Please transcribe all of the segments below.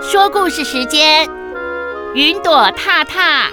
说故事时间，云朵踏踏。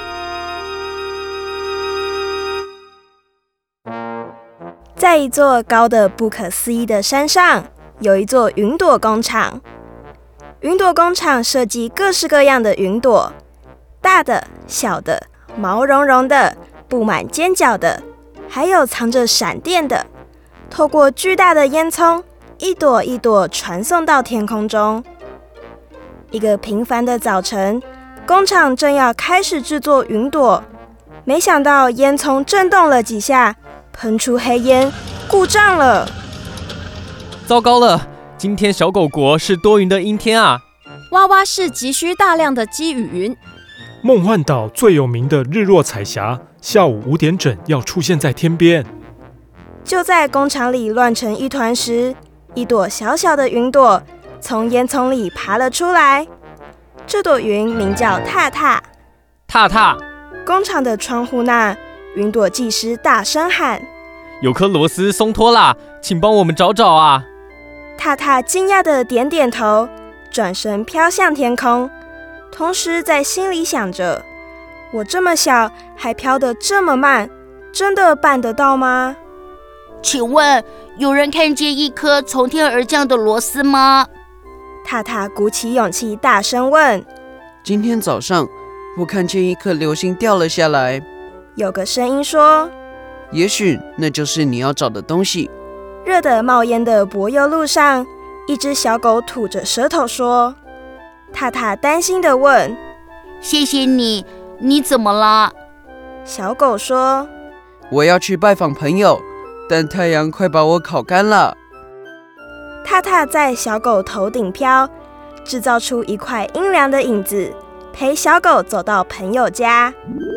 在一座高的不可思议的山上，有一座云朵工厂。云朵工厂设计各式各样的云朵，大的、小的，毛茸茸的，布满尖角的，还有藏着闪电的。透过巨大的烟囱，一朵一朵传送到天空中。一个平凡的早晨，工厂正要开始制作云朵，没想到烟囱震动了几下，喷出黑烟，故障了。 糟糕了，今天小狗国是多云的阴天啊！ 娃娃市急需大量的积雨云。 梦幻岛最有名的日落彩霞，下午5点整要出现在天边。 就在工厂里乱成一团时，一朵小小的云朵从烟囱里爬了出来。这朵云名叫踏踏。 踏踏， 工厂的窗户那，云朵技师大声喊： 有颗螺丝松脱啦，请帮我们找找啊！ 踏踏惊讶地点点头，转身飘向天空，同时在心里想着：我这么小，还飘得这么慢，真的办得到吗？ 请问有人看见一颗从天而降的螺丝吗？ 踏踏鼓起勇气大声问。 今天早上我看见一颗流星掉了下来。 有个声音说， 也许那就是你要找的东西。 热得冒烟的柏油路上，一只小狗吐着舌头说。踏踏担心地问， 谢谢你，你怎么了？ 小狗说， 我要去拜访朋友，但太阳快把我烤干了。 踏踏在小狗头顶飘，制造出一块阴凉的影子，陪小狗走到朋友家。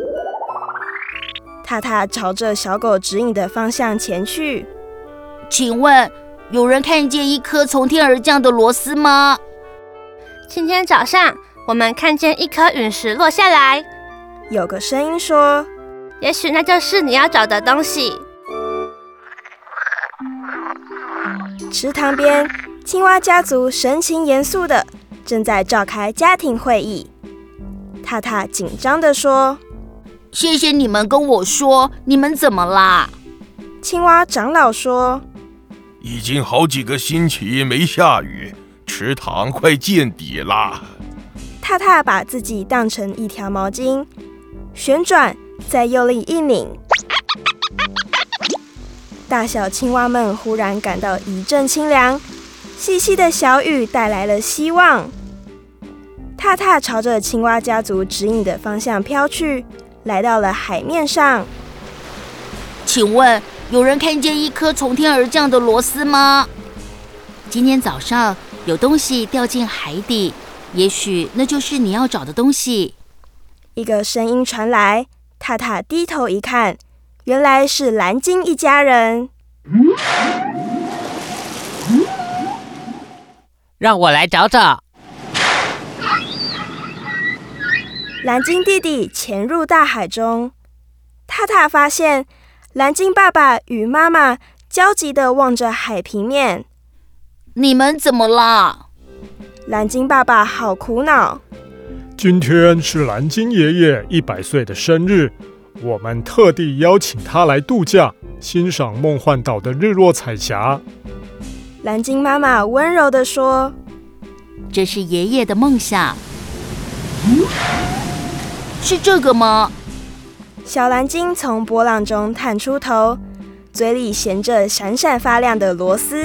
踏踏朝着小狗指引的方向前去。 请问有人看见一颗从天而降的螺丝吗？ 今天早上我们看见一颗陨石落下来。 有个声音说， 也许那就是你要找的东西。 池塘边，青蛙家族神情严肃的正在召开家庭会议。踏踏紧张地说， 谢谢你们跟我说，你们怎么啦？ 青蛙长老说， 已经好几个星期没下雨，池塘快见底啦。 踏踏把自己当成一条毛巾，旋转，再用力一拧。大小青蛙们忽然感到一阵清凉，细细的小雨带来了希望。踏踏朝着青蛙家族指引的方向飘去，来到了海面上。 请问有人看见一颗从天而降的螺丝吗？今天早上有东西掉进海底，也许那就是你要找的东西。 一个声音传来，踏踏低头一看，原来是蓝鲸一家人。 让我来找找。 蓝鲸弟弟潜入大海中，踏踏发现蓝鲸爸爸与妈妈焦急地望着海平面。 你们怎么啦？ 蓝鲸爸爸好苦恼。 今天是蓝鲸爷爷100岁的生日，我们特地邀请他来度假，欣赏梦幻岛的日落彩霞。 蓝鲸妈妈温柔地说， 这是爷爷的梦想。是这个吗？ 小蓝鲸从波浪中探出头，嘴里衔着闪闪发亮的螺丝。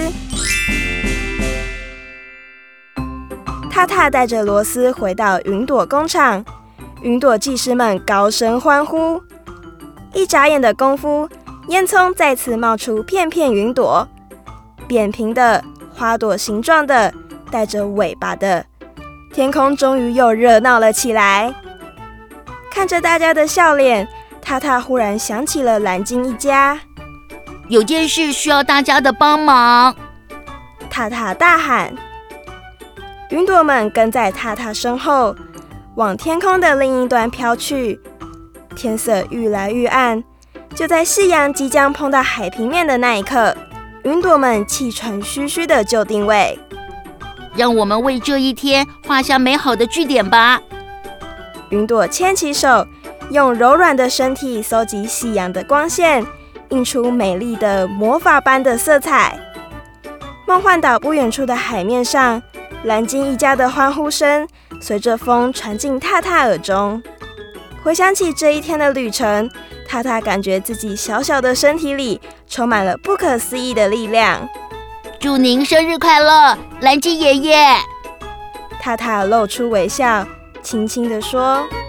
踏踏带着螺丝回到云朵工厂，云朵技师们高声欢呼。一眨眼的功夫，烟囱再次冒出片片云朵，扁平的、花朵形状的、带着尾巴的，天空终于又热闹了起来。看着大家的笑脸，踏踏忽然想起了蓝鲸一家。 有件事需要大家的帮忙。 踏踏大喊。云朵们跟在踏踏身后，往天空的另一端飘去。天色愈来愈暗，就在夕阳即将碰到海平面的那一刻，云朵们气喘吁吁的就定位。 让我们为这一天画下美好的句点吧。 云朵牵起手，用柔软的身体搜集夕阳的光线，映出美丽的魔法般的色彩。梦幻岛不远处的海面上，蓝鲸一家的欢呼声随着风传进塔塔耳中。回想起这一天的旅程，塔塔感觉自己小小的身体里充满了不可思议的力量。 祝您生日快乐，蓝鲸爷爷！ 塔塔露出微笑，轻轻地说。